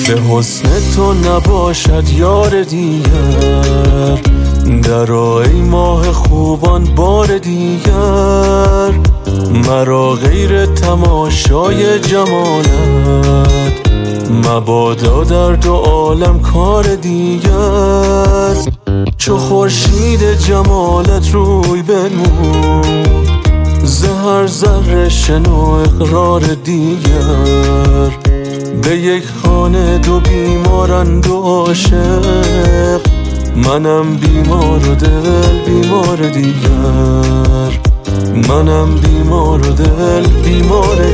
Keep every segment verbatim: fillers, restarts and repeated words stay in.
به حسن تو نباشد یار دیگر، درآ ای ماه خوبان بار دیگر. مرا غیر تماشای جمالت مبادا در دو عالم کار دیگر. چو خورشید جمالت روی بنمود، ز هر ذره شنو اقرار دیگر. به یک خانه دو بیمارند و عاشق، منم بیمار و دل بیمار دیگر. منم بیمار و دل بیمار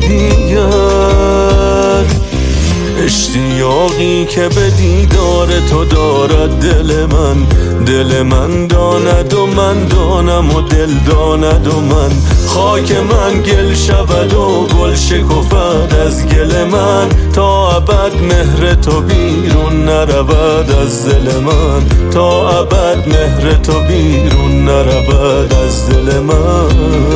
دیگر. اشتیاقی که به دیدار تو دارد دل من، دل من داند و من دانم و دل داند و من. خاک من گل شود و گل شکفد از گل من، تا ابد مهر تو بیرون نرود از دل من. تا ابد مهر تو بیرون نرود از دل من.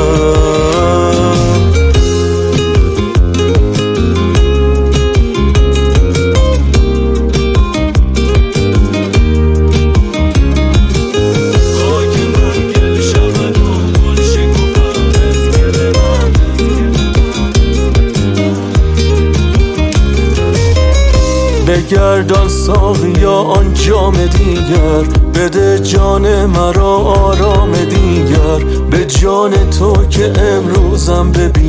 بگردان ساقیا آن جام دیگر، بده جان مرا آرام دیگر. به جان تو که امروزم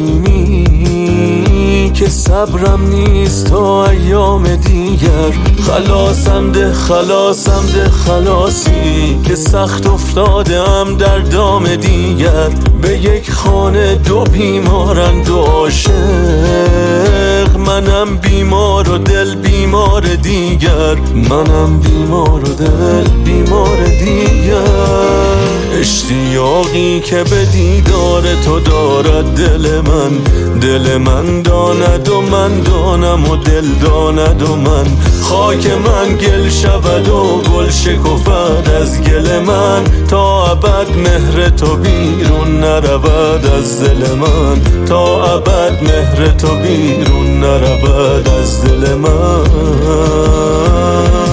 ببینی، که صبرم نیست تا ایام دیگر. خلاصم ده خلاصم ده خلاصی، که سخت افتادم در دام دیگر. به یک خانه دو بیمارند و عاشق، منم بیمار و دل بیمار دیگر. منم بیمار و دل بیمار دیگر. اشتیاقی که به دیدار تو دارد دل من، دل من داند و من دانم و دل داند و من. خاک من گل شود و گل شکفد از گل من، تا ابد مهر تو بیرون نرود از دل من. تا ابد مهر تو بیرون نرود از دل من.